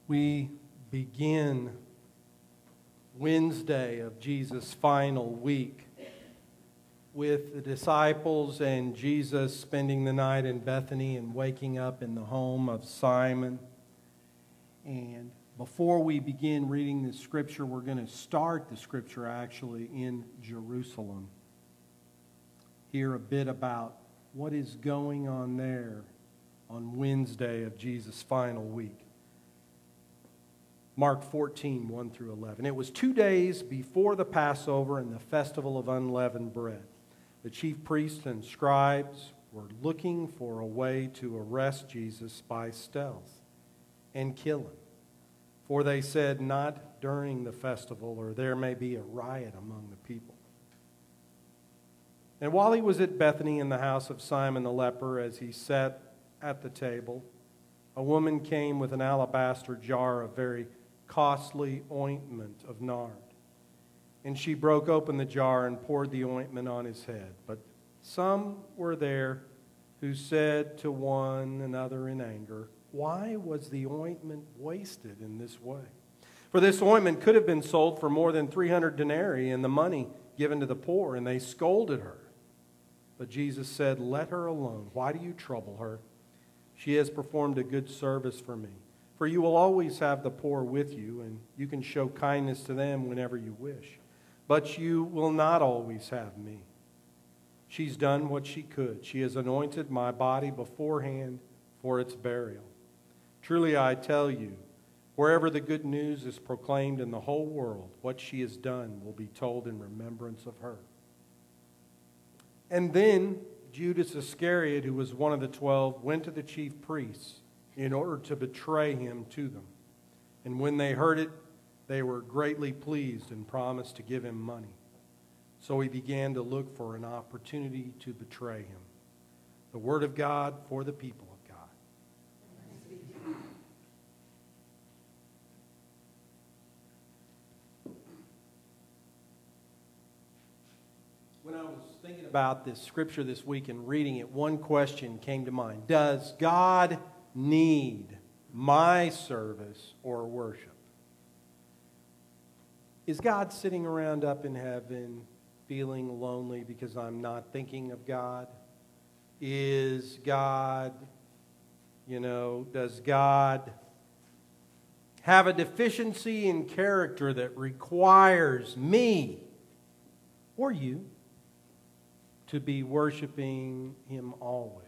We begin Wednesday of Jesus' final week with the disciples and Jesus spending the night in Bethany and waking up in the home of Simon. And before we begin reading the scripture, we're going to start the scripture actually in Jerusalem. Hear a bit about what is going on there on Wednesday of Jesus' final week. Mark 14, 1 through 11. It was 2 days before the Passover and the festival of unleavened bread. The chief priests and scribes were looking for a way to arrest Jesus by stealth and kill him. For they said, "Not during the festival, or there may be a riot among the people." And while he was at Bethany in the house of Simon the leper, as he sat at the table, a woman came with an alabaster jar of very costly ointment of nard. And she broke open the jar and poured the ointment on his head. But some were there who said to one another in anger, "Why was the ointment wasted in this way? For this ointment could have been sold for more than 300 denarii and the money given to the poor." And they scolded her. But Jesus said, "Let her alone. Why do you trouble her? She has performed a good service for me. For you will always have the poor with you, and you can show kindness to them whenever you wish. But you will not always have me. She's done what she could. She has anointed my body beforehand for its burial. Truly I tell you, wherever the good news is proclaimed in the whole world, what she has done will be told in remembrance of her." And then Judas Iscariot, who was one of the 12, went to the chief priests in order to betray him to them. And when they heard it, they were greatly pleased and promised to give him money. So he began to look for an opportunity to betray him. The word of God for the people of God. When I was thinking about this scripture this week and reading it, one question came to mind. Does God need my service or worship? Is God sitting around up in heaven feeling lonely because I'm not thinking of God? Is God, does God have a deficiency in character that requires me or you to be worshiping Him always?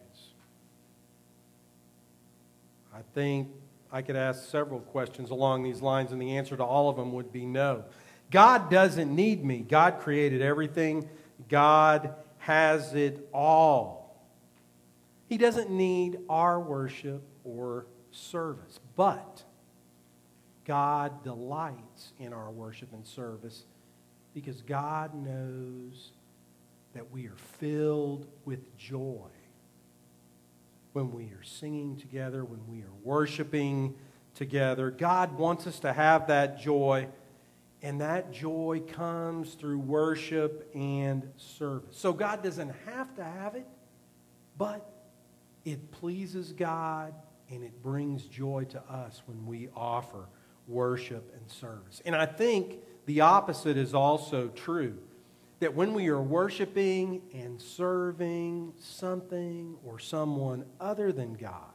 I think I could ask several questions along these lines, and the answer to all of them would be no. God doesn't need me. God created everything. God has it all. He doesn't need our worship or service. But God delights in our worship and service because God knows that we are filled with joy when we are singing together, when we are worshiping together. God wants us to have that joy, and that joy comes through worship and service. So God doesn't have to have it, but it pleases God and it brings joy to us when we offer worship and service. And I think the opposite is also true. That when we are worshiping and serving something or someone other than God,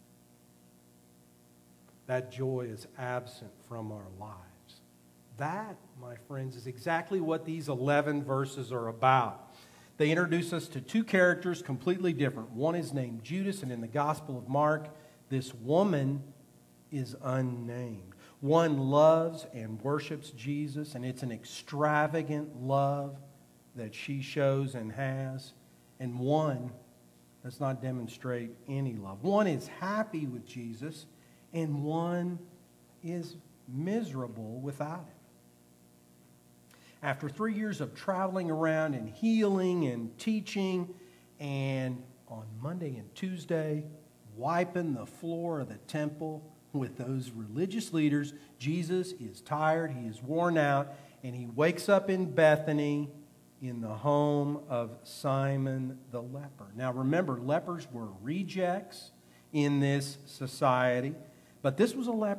that joy is absent from our lives. That, my friends, is exactly what these 11 verses are about. They introduce us to two characters completely different. One is named Judas, and in the Gospel of Mark, this woman is unnamed. One loves and worships Jesus, and it's an extravagant love that she shows and has, and one does not demonstrate any love. One is happy with Jesus, and one is miserable without him. After 3 years of traveling around and healing and teaching, and on Monday and Tuesday, wiping the floor of the temple with those religious leaders, Jesus is tired, he is worn out, and he wakes up in Bethany in the home of Simon the leper. Now remember, lepers were rejects in this society, but this was a leper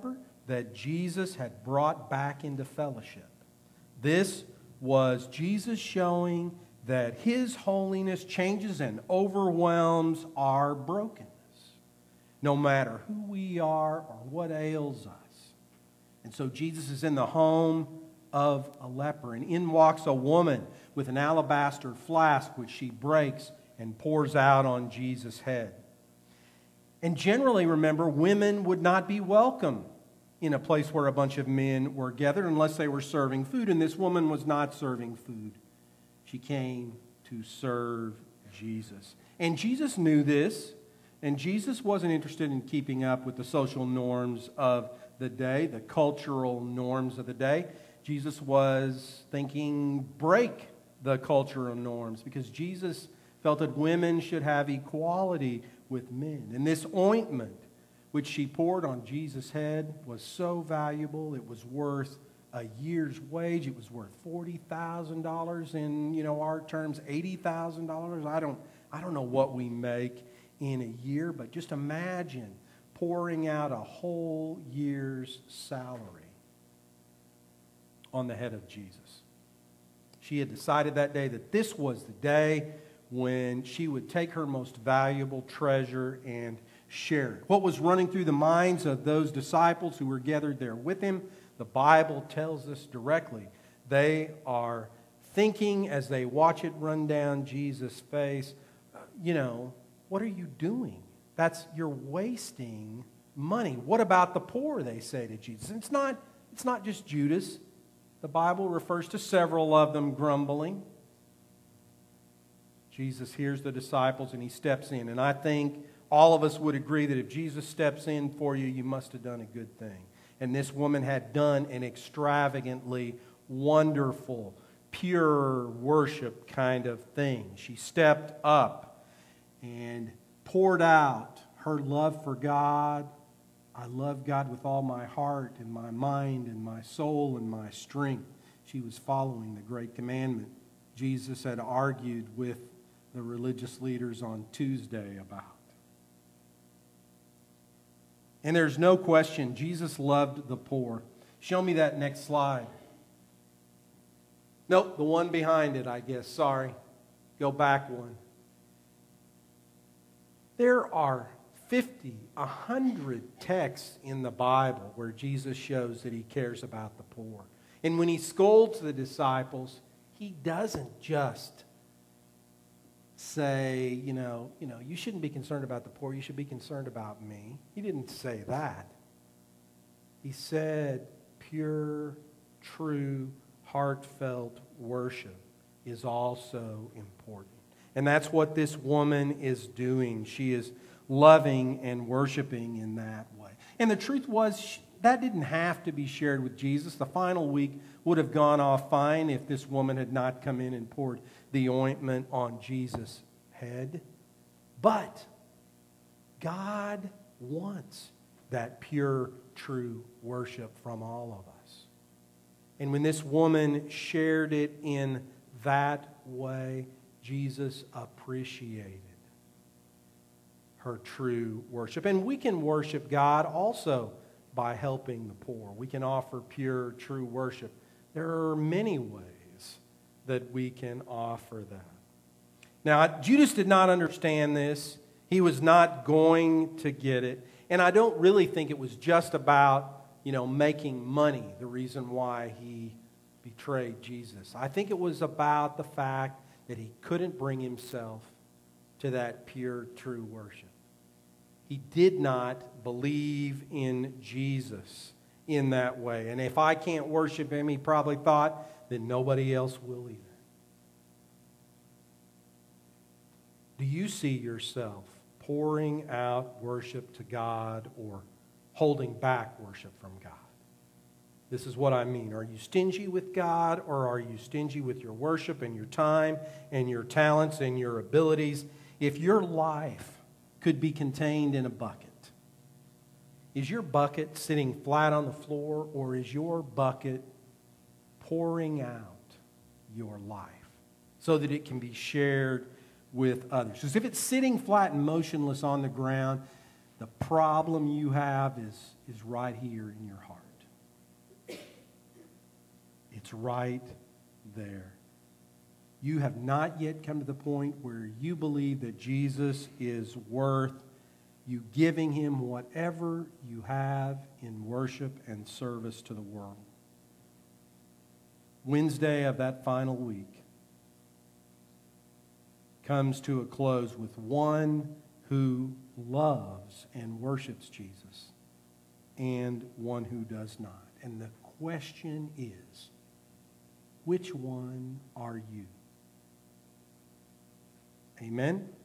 that Jesus had brought back into fellowship. This was Jesus showing that His holiness changes and overwhelms our brokenness, no matter who we are or what ails us. And so Jesus is in the home of a leper, and in walks a woman with an alabaster flask, which she breaks and pours out on Jesus' head. And generally, remember, women would not be welcome in a place where a bunch of men were gathered unless they were serving food, and this woman was not serving food. She came to serve Jesus. And Jesus knew this, and Jesus wasn't interested in keeping up with the social norms of the day, the cultural norms of the day. Jesus was thinking, break the cultural norms, because Jesus felt that women should have equality with men. And this ointment, which she poured on Jesus' head, was so valuable. It was worth a year's wage. It was worth $40,000 in, our terms, $80,000. I don't know what we make in a year, but just imagine pouring out a whole year's salary on the head of Jesus. She had decided that day that this was the day when she would take her most valuable treasure and share it. What was running through the minds of those disciples who were gathered there with Him? The Bible tells us directly. They are thinking as they watch it run down Jesus' face, what are you doing? You're wasting money. What about the poor, they say to Jesus. It's not just Judas. The Bible refers to several of them grumbling. Jesus hears the disciples and He steps in. And I think all of us would agree that if Jesus steps in for you, you must have done a good thing. And this woman had done an extravagantly wonderful, pure worship kind of thing. She stepped up and poured out her love for God. I love God with all my heart and my mind and my soul and my strength. She was following the great commandment Jesus had argued with the religious leaders on Tuesday about. And there's no question, Jesus loved the poor. Show me that next slide. Nope, the one behind it, I guess. Sorry. Go back one. There are 50, 100 texts in the Bible where Jesus shows that He cares about the poor. And when He scolds the disciples, He doesn't just say, you shouldn't be concerned about the poor, you should be concerned about me. He didn't say that. He said pure, true, heartfelt worship is also important. And that's what this woman is doing. She is loving and worshiping in that way. And the truth was, that didn't have to be shared with Jesus. The final week would have gone off fine if this woman had not come in and poured the ointment on Jesus' head. But God wants that pure, true worship from all of us. And when this woman shared it in that way, Jesus appreciated her true worship. And we can worship God also by helping the poor. We can offer pure, true worship. There are many ways that we can offer that. Now, Judas did not understand this. He was not going to get it. And I don't really think it was just about, making money, the reason why he betrayed Jesus. I think it was about the fact that he couldn't bring himself to that pure, true worship. He did not believe in Jesus in that way. And if I can't worship Him, he probably thought, then nobody else will either. Do you see yourself pouring out worship to God or holding back worship from God? This is what I mean. Are you stingy with God, or are you stingy with your worship and your time and your talents and your abilities? If your life could be contained in a bucket, is your bucket sitting flat on the floor, or is your bucket pouring out your life so that it can be shared with others? Because if it's sitting flat and motionless on the ground, The problem you have is right here in your heart. It's right there. You have not yet come to the point where you believe that Jesus is worth you giving him whatever you have in worship and service to the world. Wednesday of that final week comes to a close with one who loves and worships Jesus and one who does not. And the question is, which one are you? Amen?